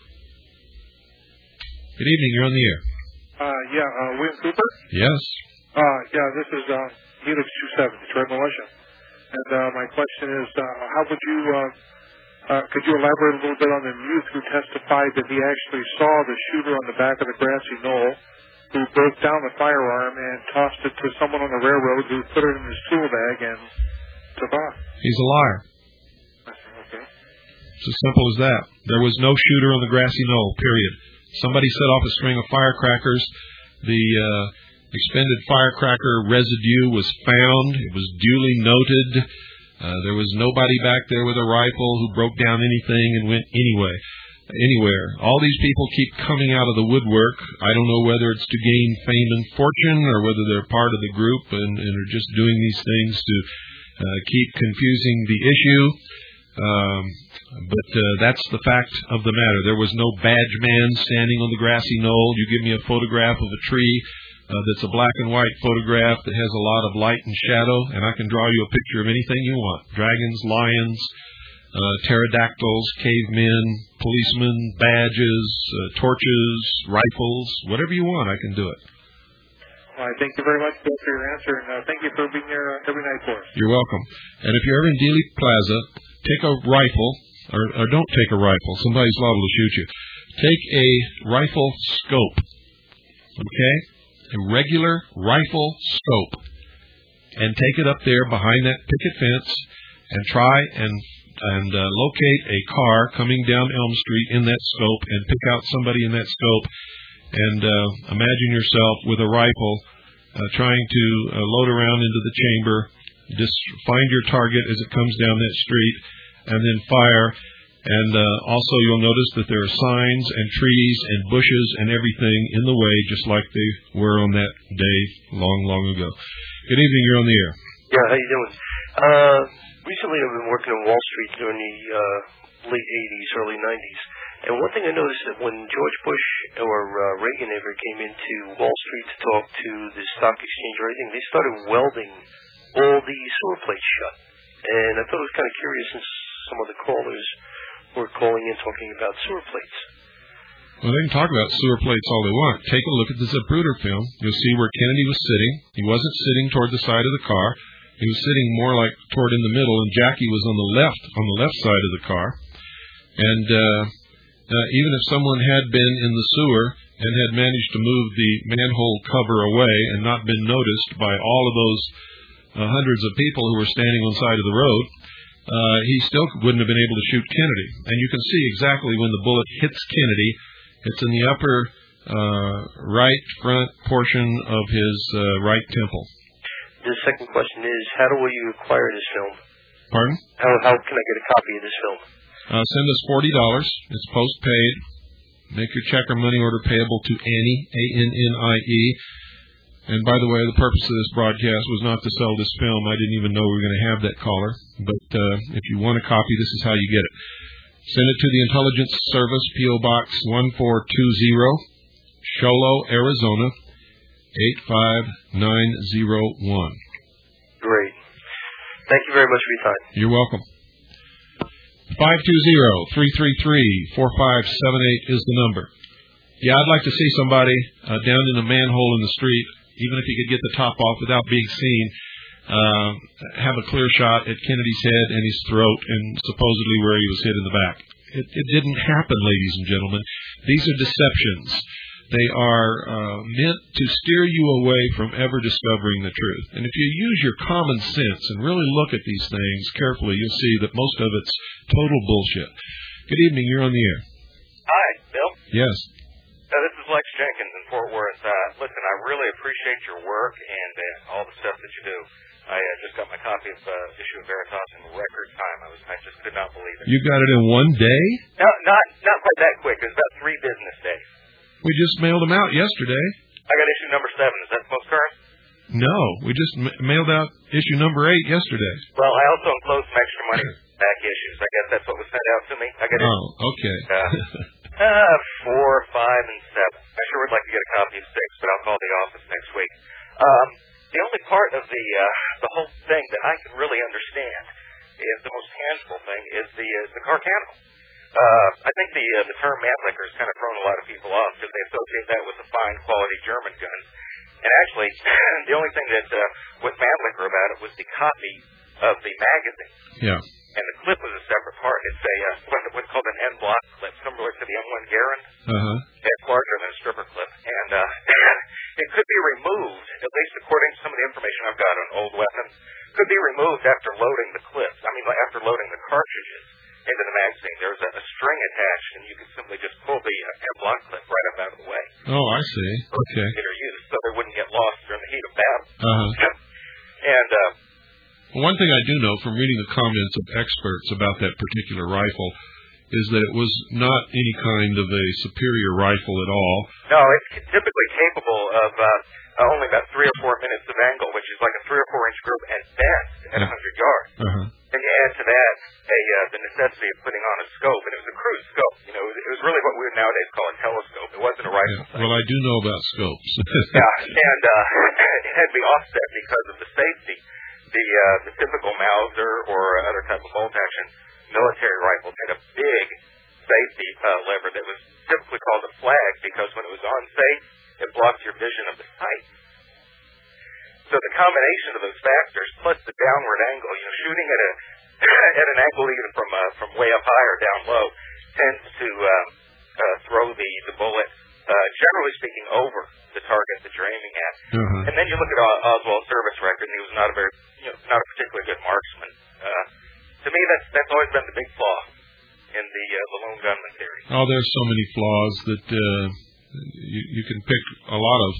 Good evening. You're on the air. Uh, yeah, uh, William Cooper? Yes. Uh, yeah, this is uh, Helix two seven, Detroit Militia. And uh, my question is, uh, how would you, uh, uh, could you elaborate a little bit on the youth who testified that he actually saw the shooter on the back of the grassy knoll, who broke down the firearm and tossed it to someone on the railroad who put it in his tool bag and took off? He's a liar. Okay. It's as simple as that. There was no shooter on the grassy knoll, period. Somebody set off a string of firecrackers. The uh, expended firecracker residue was found. It was duly noted. Uh, there was nobody back there with a rifle who broke down anything and went anyway, anywhere. All these people keep coming out of the woodwork. I don't know whether it's to gain fame and fortune or whether they're part of the group and, and are just doing these things to uh, keep confusing the issue. Um, but uh, that's the fact of the matter. There was no badge man standing on the grassy knoll. You give me a photograph of a tree uh, that's a black and white photograph that has a lot of light and shadow, and I can draw you a picture of anything you want. Dragons, lions, uh, pterodactyls, cavemen, policemen, badges, uh, torches, rifles, whatever you want, I can do it. All right, thank you very much, Bill, for your answer, and uh, thank you for being here uh, every night for us. You're welcome. And if you're ever in Dealey Plaza, take a rifle, or, or don't take a rifle. Somebody's liable to shoot you. Take a rifle scope, okay? A regular rifle scope, and take it up there behind that picket fence, and try and and uh, locate a car coming down Elm Street in that scope, and pick out somebody in that scope, And uh, imagine yourself with a rifle uh, trying to uh, load around into the chamber. Just find your target as it comes down that street, and then fire. And uh, also you'll notice that there are signs and trees and bushes and everything in the way, just like they were on that day long, long ago. Good evening. You're on the air. Yeah, how you doing? Uh, recently I've been working on Wall Street during the uh, late eighties, early nineties. And one thing I noticed that when George Bush or uh, Reagan ever came into Wall Street to talk to the stock exchange or anything, they started welding all the sewer plates shut. And I thought it was kind of curious since some of the callers were calling in talking about sewer plates. Well, they can talk about sewer plates all they want. Take a look at the Zapruder film. You'll see where Kennedy was sitting. He wasn't sitting toward the side of the car. He was sitting more like toward in the middle, and Jackie was on the left, on the left side of the car. And uh, uh, even if someone had been in the sewer and had managed to move the manhole cover away and not been noticed by all of those uh, hundreds of people who were standing on the side of the road, uh, he still wouldn't have been able to shoot Kennedy. And you can see exactly when the bullet hits Kennedy. It's in the upper uh, right front portion of his uh, right temple. The second question is, how do you acquire this film? Pardon? How how can I get a copy of this film? Uh, send us forty dollars. It's post-paid. Make your check or money order payable to Annie, A N N I E. And by the way, the purpose of this broadcast was not to sell this film. I didn't even know we were going to have that caller. But uh, if you want a copy, this is how you get it. Send it to the Intelligence Service, P O. Box one four two zero, Sholo, Arizona, eight five nine zero one. Great. Thank you very much for your time. You're welcome. five two zero, three three three, four five seven eight is the number. Yeah, I'd like to see somebody uh, down in a manhole in the street, even if he could get the top off without being seen, uh, have a clear shot at Kennedy's head and his throat and supposedly where he was hit in the back. It, it didn't happen, ladies and gentlemen. These are deceptions. They are uh, meant to steer you away from ever discovering the truth. And if you use your common sense and really look at these things carefully, you'll see that most of it's total bullshit. Good evening. You're on the air. Hi, Bill. Yes. Uh, this is Lex Jenkins in Fort Worth. Uh, listen, I really appreciate your work and uh, all the stuff that you do. I uh, just got my copy of uh, issue of Veritas in record time. I was, I just could not believe it. You got it in one day? No, not not quite that quick. It was about three business days. We just mailed them out yesterday. I got issue number seven. Is that the most current? No, we just ma- mailed out issue number eight yesterday. Well, I also enclosed some extra money back issues. I guess that's what was sent out to me. I got it. Oh, okay. Uh, uh, four, five, and seven. I sure would like to get a copy of six, but I'll call the office next week. Um, the only part of the uh, the whole thing that I can really understand is the most tangible thing is the uh, the car cannibal. Uh, I think the uh, the term Mannlicher has kind of thrown a lot of people off because they associate that with the fine quality German guns. And actually, the only thing that uh, was Mannlicher about it was the copy of the magazine. Yeah. And the clip was a separate part. It's a uh, what's called an N block clip, similar to the M one Garand. Uh-huh. It's larger than a stripper clip, and uh, it could be removed, at least according to some of the information I've got on old weapons, could be removed after loading the clips. I mean, after loading the cartridges into the magazine. There's a, a string attached, and you could simply just pull the uh, M block clip right up out of the way. Oh, I see. Okay. Get her used, so they wouldn't get lost during the heat of battle. Uh-huh. And uh, one thing I do know from reading the comments of experts about that particular rifle is that it was not any kind of a superior rifle at all. No, it's typically capable of uh, only about three or four minutes of angle, which is like a three or four inch group at best at one hundred yards. Uh-huh. And you add to that a uh, the necessity of putting on a scope, and it was a crude scope. You know, it was, it was really what we would nowadays call a telescope. It wasn't a rifle. Yeah. Well, I do know about scopes. Yeah, and uh, it had to be offset because of the safety. The uh, the typical Mauser or other type of bolt-action military rifles had a big safety uh, lever that was typically called a flag because when it was on safe, it blocked your vision of the sight. So the combination of those factors plus the downward angle, you know, shooting at a at an angle even from uh, from way up high or down low tends to uh, uh, throw the the bullet, uh, generally speaking, over the target that you're aiming at. Uh-huh. And then you look at o- Oswald's service record, and he was not a very, you know, not a particularly good marksman. Uh, to me, that's that's always been the big flaw in the uh, the lone gunman theory. Oh, there's so many flaws that uh, You, you can pick a lot of...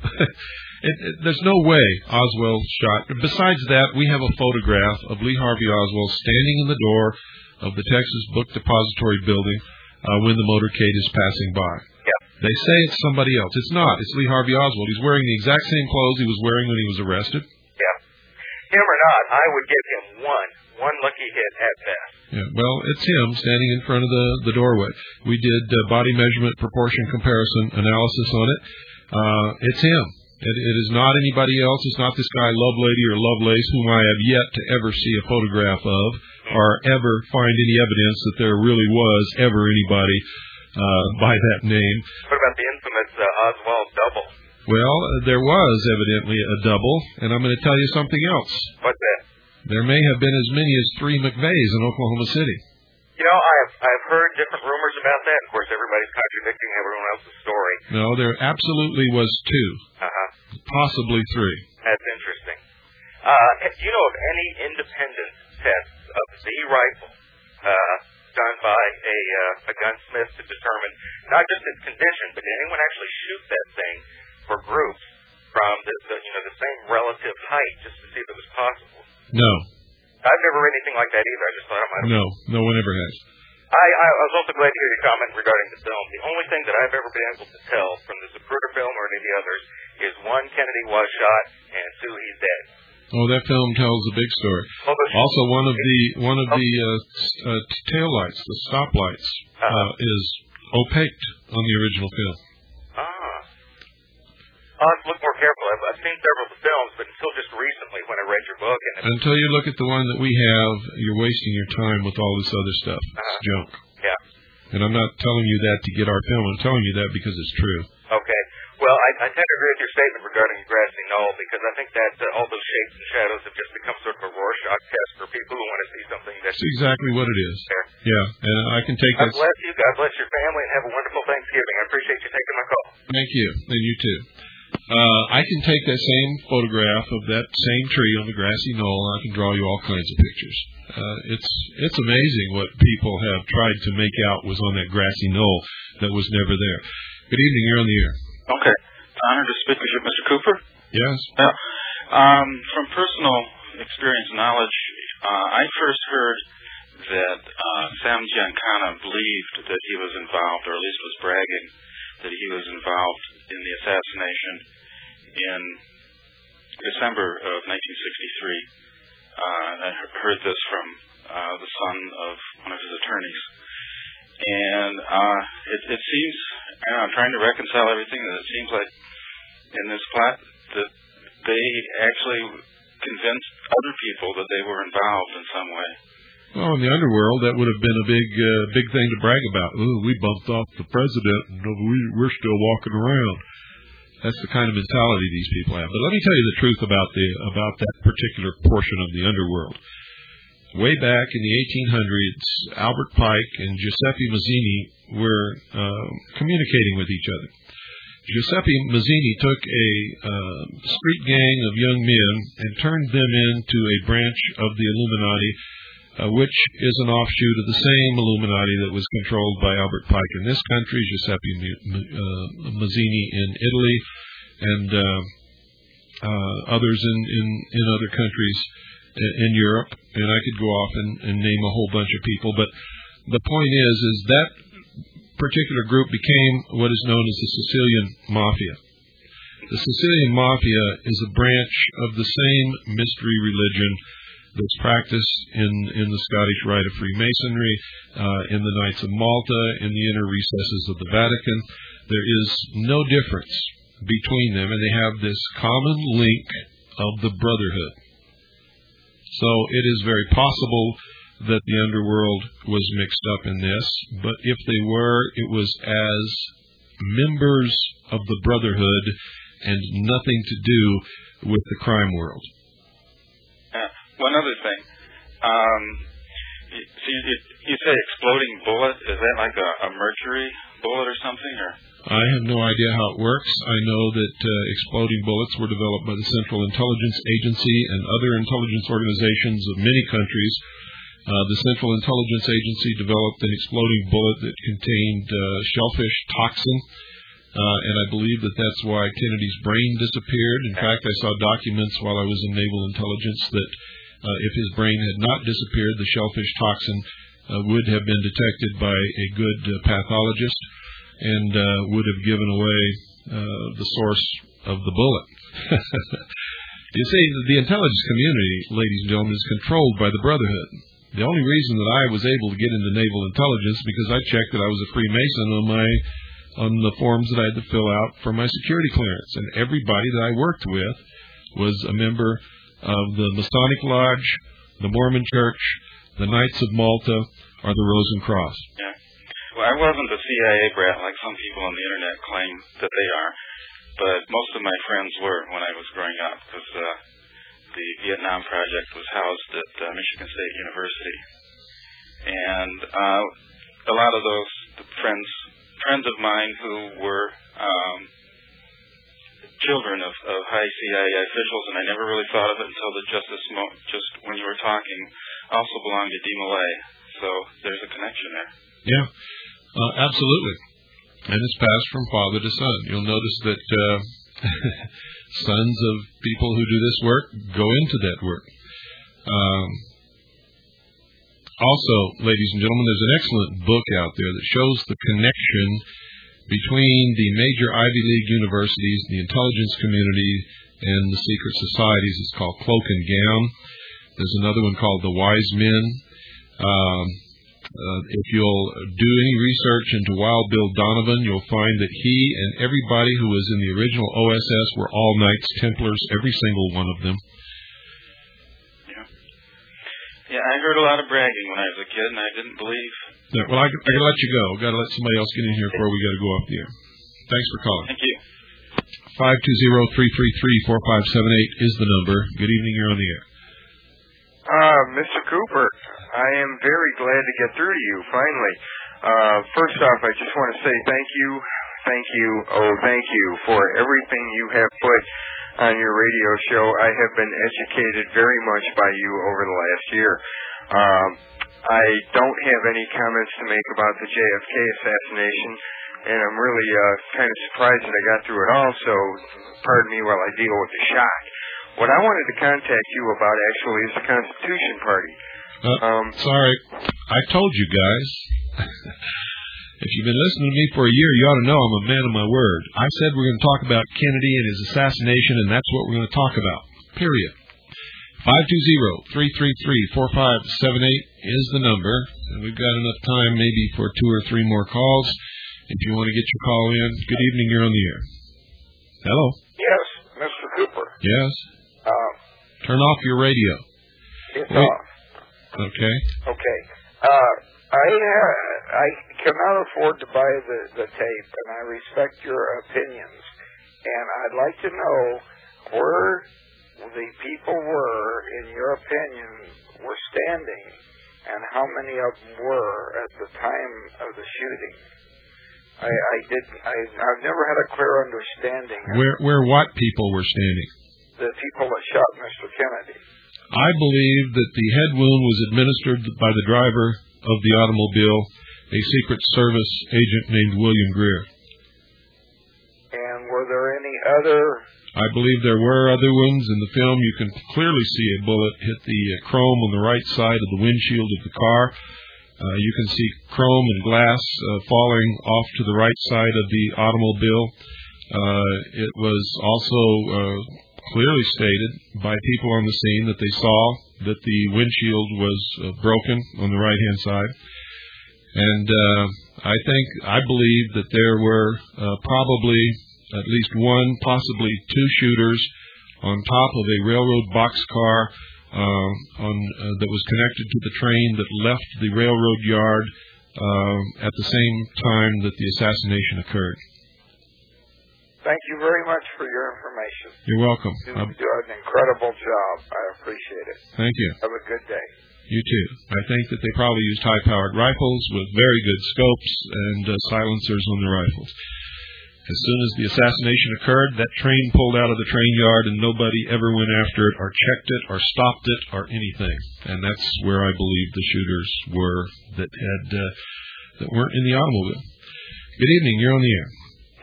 it, it, there's no way Oswald shot... Besides that, we have a photograph of Lee Harvey Oswald standing in the door of the Texas Book Depository building uh, when the motorcade is passing by. Yeah. They say it's somebody else. It's not. It's Lee Harvey Oswald. He's wearing the exact same clothes he was wearing when he was arrested. Yeah. Him or not, I would give him one. One lucky hit at best. Yeah, well, it's him standing in front of the, the doorway. We did uh, body measurement, proportion, comparison analysis on it. Uh, it's him. It, it is not anybody else. It's not this guy Lovelady or Lovelace, whom I have yet to ever see a photograph of or ever find any evidence that there really was ever anybody uh, by that name. What about the infamous uh, Oswald double? Well, there was evidently a double, and I'm going to tell you something else. What's that? There may have been as many as three McVeighs in Oklahoma City. You know, I've I've heard different rumors about that. Of course, everybody's contradicting everyone else's story. No, there absolutely was two. Uh-huh. Possibly three. That's interesting. Uh, do you know of any independent tests of the rifle uh, done by a uh, a gunsmith to determine not just its condition, but did anyone actually shoot that thing for groups from the, the you know the same relative height just to see if it was possible? No. I've never read anything like that either. I just thought I might have. No, no one ever has. I, I was also glad to hear your comment regarding the film. The only thing that I've ever been able to tell from the Zapruder film or any of the others is one, Kennedy was shot, and two, he's dead. Oh, that film tells a big story. Oh, also, one of the one of the uh, uh, tail lights, the stoplights, uh, uh, is opaqued on the original film. Ah. I'll have to look more careful. I've, I've seen several of the films, but until just recently when I read your book. And until you look at the one that we have, you're wasting your time with all this other stuff. It's uh-huh. junk. Yeah. And I'm not telling you that to get our film. I'm telling you that because it's true. Okay. Well, I, I tend to agree with your statement regarding Grassy Knoll because I think that uh, all those shapes and shadows have just become sort of a Rorschach test for people who want to see something that's... That's exactly what it is. There. Yeah, and I can take God that... bless you. God bless your family, and have a wonderful Thanksgiving. I appreciate you taking my call. Thank you, and you too. Uh, I can take that same photograph of that same tree on the grassy knoll, and I can draw you all kinds of pictures. Uh, it's it's amazing what people have tried to make out was on that grassy knoll that was never there. Good evening, you're on the air. Okay. Honored to speak with you, Mister Cooper. Yes. Yeah. Um, from personal experience knowledge, uh, I first heard that uh, Sam Giancana believed that he was involved, or at least was bragging that he was involved in the assassination in December of nineteen sixty-three. Uh, I heard this from uh, the son of one of his attorneys. And uh, it, it seems, I don't know, I'm trying to reconcile everything, and it seems like in this plot that they actually convinced other people that they were involved in some way. Well, in the underworld, that would have been a big, uh, big thing to brag about. Ooh, we bumped off the president, and we, we're still walking around. That's the kind of mentality these people have. But let me tell you the truth about the about that particular portion of the underworld. Way back in the eighteen hundreds, Albert Pike and Giuseppe Mazzini were uh, communicating with each other. Giuseppe Mazzini took a uh, street gang of young men and turned them into a branch of the Illuminati, uh, which is an offshoot of the same Illuminati that was controlled by Albert Pike in this country, Giuseppe uh, Mazzini in Italy, and uh, uh, others in, in, in other countries in Europe. And I could go off and, and name a whole bunch of people, but the point is, is that particular group became what is known as the Sicilian Mafia. The Sicilian Mafia is a branch of the same mystery religion that's practiced in, in the Scottish Rite of Freemasonry, uh, in the Knights of Malta, in the inner recesses of the Vatican. There is no difference between them, and they have this common link of the brotherhood. So it is very possible that the underworld was mixed up in this, but if they were, it was as members of the brotherhood and nothing to do with the crime world. Uh, one other thing. Um, you, so you, you say exploding bullet. Is that like a, a mercury bullet or something? Or I have no idea how it works. I know that uh, exploding bullets were developed by the Central Intelligence Agency and other intelligence organizations of many countries. Uh, the Central Intelligence Agency developed an exploding bullet that contained uh, shellfish toxin, Uh, and I believe that that's why Kennedy's brain disappeared. In fact, I saw documents while I was in Naval Intelligence that uh, if his brain had not disappeared, the shellfish toxin uh, would have been detected by a good uh, pathologist and uh, would have given away uh, the source of the bullet. You see, the intelligence community, ladies and gentlemen, is controlled by the Brotherhood. The only reason that I was able to get into naval intelligence because I checked that I was a Freemason on my on the forms that I had to fill out for my security clearance, and everybody that I worked with was a member of the Masonic Lodge, the Mormon Church, the Knights of Malta, or the Rosencross. Yeah. Well, I wasn't a C I A brat like some people on the internet claim that they are, but most of my friends were when I was growing up, because uh, the Vietnam Project was housed at uh, Michigan State University, and uh, a lot of those friends friends of mine who were um, children of, of high C I A officials, and I never really thought of it until the just this mo- just when you were talking, also belonged to D M L A. So there's a connection there. Yeah, uh, absolutely. And it's passed from father to son. You'll notice that uh, sons of people who do this work go into that work. Um, also, ladies and gentlemen, there's an excellent book out there that shows the connection between the major Ivy League universities, the intelligence community, and the secret societies. It's called Cloak and Gown. There's another one called The Wise Men. Um, uh, if you'll do any research into Wild Bill Donovan, you'll find that he and everybody who was in the original O S S were all Knights Templars, every single one of them. Yeah, yeah. I heard a lot of bragging when I was a kid, and I didn't believe. Yeah, well, I, I got to let you go. Got to let somebody else get in here before we got to go off the air. Thanks for calling. Thank you. Five two zero three three three four five seven eight is the number. Good evening. You're on the air. Uh, Mister Cooper, I am very glad to get through to you, finally. Uh, first off, I just want to say thank you, thank you, oh, thank you for everything you have put on your radio show. I have been educated very much by you over the last year. Um, I don't have any comments to make about the J F K assassination, and I'm really uh, kind of surprised that I got through it all, so pardon me while I deal with the shock. What I wanted to contact you about, actually, is the Constitution Party. Uh, um, sorry, I told you guys. If you've been listening to me for a year, you ought to know I'm a man of my word. I said we're going to talk about Kennedy and his assassination, and that's what we're going to talk about, period. five two zero three three three four five seven eight is the number, and we've got enough time maybe for two or three more calls. If you want to get your call in, good evening, you're on the air. Hello? Yes, Mister Cooper. Yes? Uh, Turn off your radio. it's Wait. off. Okay. Okay. Uh, I uh, I cannot afford to buy the, the tape, and I respect your opinions. And I'd like to know where the people were, in your opinion, were standing, and how many of them were at the time of the shooting. I, I didn't. I, I've never had a clear understanding of Where where what people were standing? the people that shot Mister Kennedy. I believe that the head wound was administered by the driver of the automobile, a Secret Service agent named William Greer. And were there any other? I believe there were other wounds. In the film, you can clearly see a bullet hit the uh, chrome on the right side of the windshield of the car. Uh, you can see chrome and glass uh, falling off to the right side of the automobile. Uh, it was also uh, clearly stated by people on the scene that they saw that the windshield was uh, broken on the right-hand side. And uh, I think, I believe that there were uh, probably at least one, possibly two shooters on top of a railroad boxcar uh, on, uh, that was connected to the train that left the railroad yard uh, at the same time that the assassination occurred. Thank you very much for your information. You're welcome. You Um, do an incredible job. I appreciate it. Thank you. Have a good day. You too. I think that they probably used high-powered rifles with very good scopes and uh, silencers on the rifles. As soon as the assassination occurred, that train pulled out of the train yard and nobody ever went after it or checked it or stopped it or anything. And that's where I believe the shooters were that had uh, that weren't in the automobile. Good evening. You're on the air.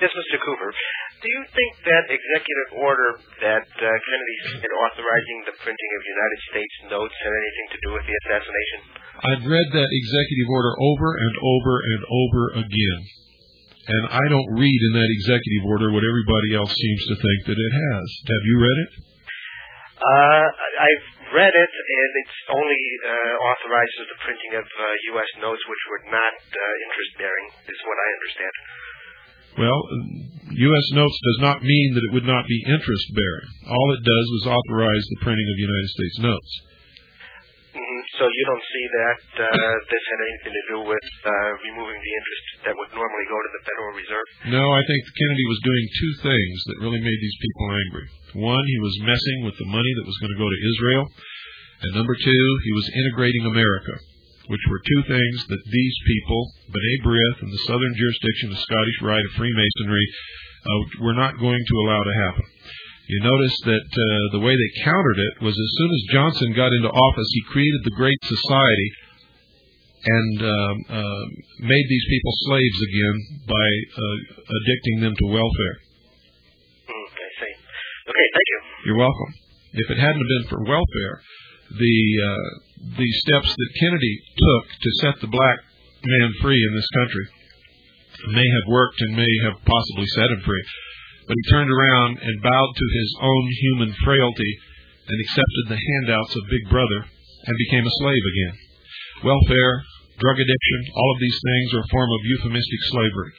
Yes, Mister Cooper. Do you think that executive order that uh, Kennedy signed authorizing the printing of United States notes had anything to do with the assassination? I've read that executive order over and over and over again. And I don't read in that executive order what everybody else seems to think that it has. Have you read it? Uh, I've read it, and it's only uh, authorizes the printing of uh, U S notes which were not uh, interest-bearing, is what I understand. Well, U S notes does not mean that it would not be interest-bearing. All it does is authorize the printing of United States notes. Mm-hmm. So you don't see that uh, this had anything to do with uh, removing the interest that would normally go to the Federal Reserve? No, I think Kennedy was doing two things that really made these people angry. One, he was messing with the money that was going to go to Israel. And number two, he was integrating America, which were two things that these people, B'nai B'rith and the southern jurisdiction of Scottish Rite of Freemasonry, uh, were not going to allow to happen. You notice that uh, the way they countered it was as soon as Johnson got into office, he created the Great Society and uh, uh, made these people slaves again by uh, addicting them to welfare. Mm, I see. Okay, thank you. You're welcome. If it hadn't been for welfare, the uh, the steps that Kennedy took to set the black man free in this country may have worked and may have possibly set him free. But he turned around and bowed to his own human frailty and accepted the handouts of Big Brother and became a slave again. Welfare, drug addiction, all of these things are a form of euphemistic slavery.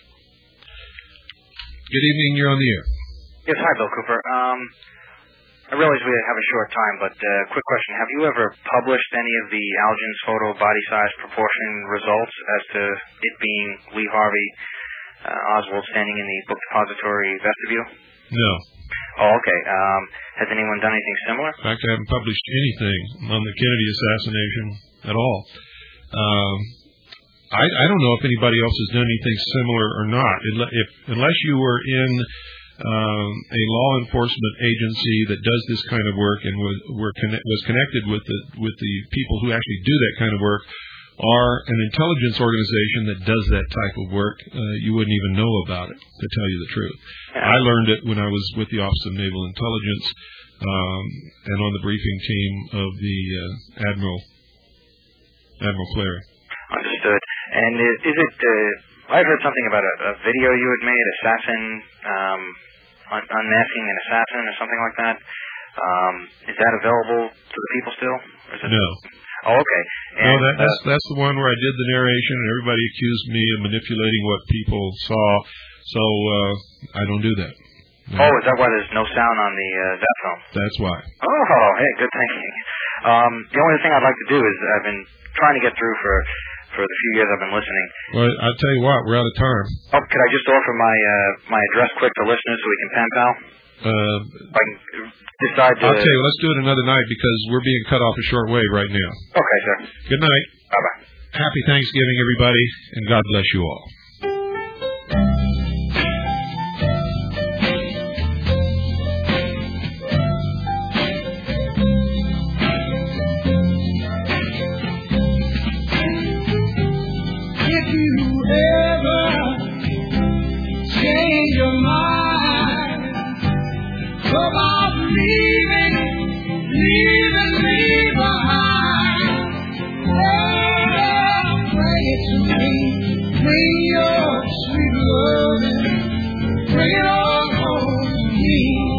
Good evening, you're on the air. Yes, hi, Bill Cooper. Um, I realize we have a short time, but uh, quick question. Have you ever published any of the Algin's photo body size proportion results as to it being Lee Harvey uh, Oswald standing in the book depository vestibule? No. Oh, okay. Um, has anyone done anything similar? In fact, I haven't published anything on the Kennedy assassination at all. Um, I, I don't know if anybody else has done anything similar or not. If, unless you were in um, a law enforcement agency that does this kind of work and was, were connect, was connected with the with the people who actually do that kind of work, or an intelligence organization that does that type of work, uh, you wouldn't even know about it, to tell you the truth. I learned it when I was with the Office of Naval Intelligence um, and on the briefing team of the uh, Admiral Admiral Clary. Understood. And is, is it? Uh, I heard something about a, a video you had made, assassin um, un- unmasking an assassin or something like that. Um, is that available to the people still? Or is it no. Oh, okay. And, no, that, that's, uh, that's the one where I did the narration, and everybody accused me of manipulating what people saw, so uh, I don't do that. No. Oh, is that why there's no sound on the uh, that film? That's why. Oh, hey, good thinking. Um, the only thing I'd like to do is I've been trying to get through for for the few years I've been listening. Well, I'll tell you what, we're out of time. Oh, could I just offer my uh, my address quick to listeners so we can pen pal? Uh, I can decide to... I'll tell you, let's do it another night because we're being cut off a short way right now. Okay, sir. Good night. Bye-bye. Happy Thanksgiving, everybody, and God bless you all. If you ever change your mind about leaving, leaving me behind, oh, bring it to me, bring your sweet loving, bring it on home to me.